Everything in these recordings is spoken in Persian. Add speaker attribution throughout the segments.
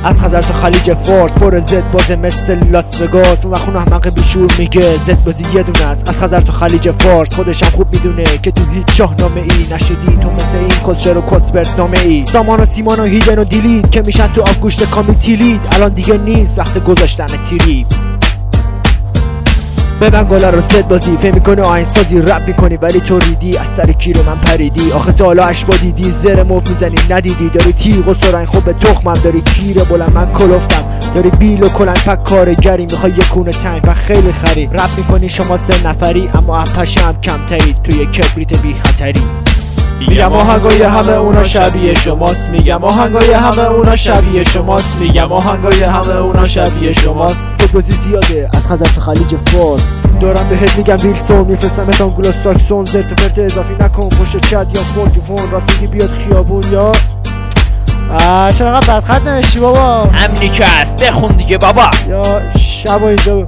Speaker 1: از خزر تا خلیج فارس پر زد بازه مثل لاس وگاس. اون خون احمق بیشور میگه زد بازی یه دونه است. از خزر تا خلیج فارس خودشم خوب میدونه که تو هیچ شاهنامه ای نشدی تو مثل این کسشر و کسبرت نامه ای. سامان و سیمان و هیدن و دیلید که میشن تو آبگوشت کامی تیلید. الان دیگه نیست وقت گذاشتن تیری. ببن گلا رو زد بازی فهم میکنه آهنگ سازی رپ میکنی ولی تو ریدی از سر کی رو من پریدی. آخه تا حالا اشبا دیدی زر مف میزنی ندیدی. داری تیغ و سرنگ خوب به تخمم داری کیره بلند من کلفتم. داری بیل و کلنگ پک کارگری میخوای یه کونه تنگ و خیلی خری. رپ میکنی شما 3 نفری اما اپشه هم کمترید توی کبریت بی خطری. میگم آهنگای همه اونا شبیه شماست. میگم آهنگای همه اونا شبیه شماست. میگم آهنگای همه اونا شبیه شماست. زدبازی زیاده از خزر تا خلیج فارس. دارم بهت میگم ویلسون میفرستم ات آنگلو ساکسون. زرت و پرت اضافی نکن پشت چت یا فون تو فون. راست میگی بیاد خیابون یا چرا انقدر بدخط نوشتی بابا؟
Speaker 2: همینی که هست بخون دیگه بابا.
Speaker 1: یا شبا اینجا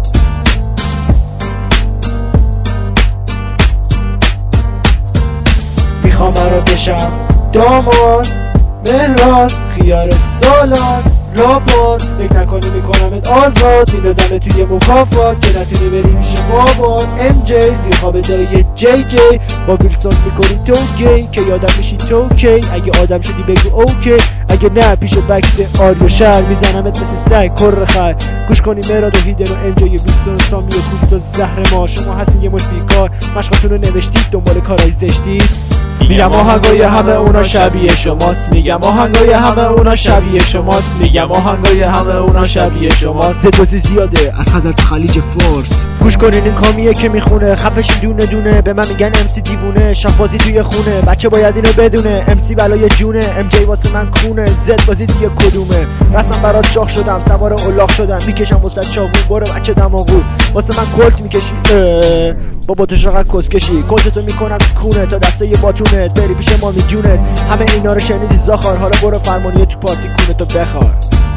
Speaker 1: میخوام مراتشم داماد مهران خیار سالان رابات. فکر نکنی میکنمت آزاد میرزمه توی مکافات که نتونی بری میشه بابات. ام جی زیر خواب دایی جی جی با ویلسون میکنی تو گی که یادم میشی تو کی. اگه آدم شدی بگو اوکی اگه نه پیش بکس آریو شهر میزنمت مثل سگ کر خر. گوش کنی مراد و هیدن و ام جی ویلسون و سامی و کوست و زهر ما. شما هستین یه مش بیکار مشقاتون رو نوشتید دنبال کارای زشتید. میگم آهنگای همه اونا شبیه شماست. میگم آهنگای همه اونا شبیه شماست. میگم آهنگای همه اونا شبیه شماست. زدبازی زیاده از خزر تا خلیج فارس. گوش کنین این کامیه که میخونه خفش دونه دونه. به من میگن امسی دیوونه شاخبازی توی خونه. بچه باید اینو بدونه امسی بلای جونه. ام جی واسه من کونه زدبازی دیگه کدومه. رسم برات شاخ شدم سوار اولاغ شدم میکشم وسط چاقو. برو بچه دماغو واسه من کلت میکشی بابا تو چقدر کسکشی. کلتتو میکنم کونه تا دسته یه باتونت بری پیش مامی جونت. همه اینا رو شنیدی زاخار حالا برو فرمانیه تو پارتی کونتو بخار.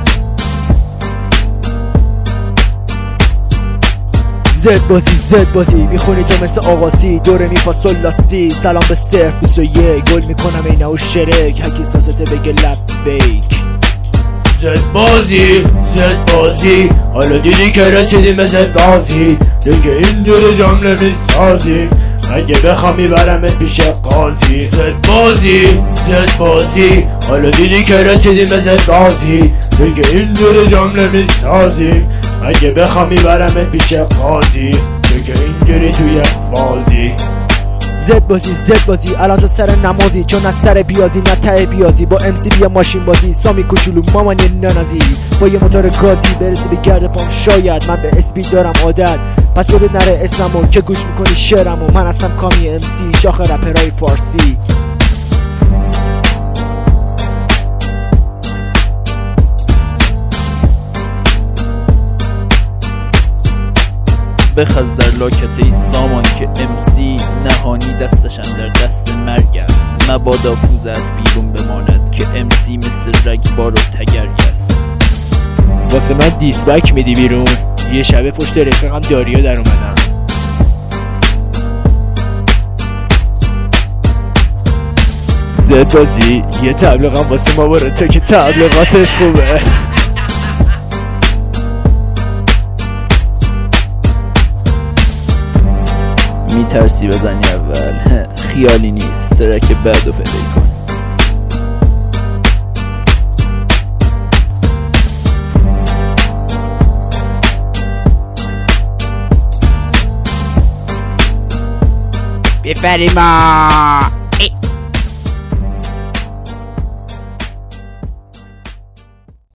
Speaker 1: زدبازی میخونی تو مثل آقاسی دوره میفاسول لاسی. سلام به صرف 21 گل میکنم اینه و شرک هکی ساسته بگه لب بیک.
Speaker 3: زدبازی حالا دیدی که رسیدیم به زدبازی. دیگه این دور جمله میسازی اگه بخوام میبرمت پیش قاضی. زدبازی حالا دیدی که رسیدیم به زدبازی. دیگه این دور جمله میسازی اگه بخوام میبرمت پیش قاضی. دیگه اینجوری توی فازی.
Speaker 1: زدبازی الان تو سر نمازی چون از سر بیازی نه ته بیازی. با ام سی بیا ماشین بازی سامی کوچولو مامانی ننازی. با یه موتور گازی برسی به گرد پام شاید. من به اسپید دارم عادت پس یادت نره اسممو که گوش میکنی شعرمو. من هستم کامی ام سی شاخ رپرای فارسی.
Speaker 2: بخز در لاکته سامان که امسی نهانی دستشن در دست مرگ است. مبادا پوزت بیرون بماند که امسی مثل رگبار و تگرگ است.
Speaker 1: واسه من دیسبک میدی بیرون. یه شبه پشت رفیقم داریا در اومدم. زدبازی یه تبلیغم واسه ما برو تو که تبلیغاتت خوبه.
Speaker 2: میترسی بزنی اول خیالی نیست ترک بعدو فدای کن.
Speaker 4: بفرما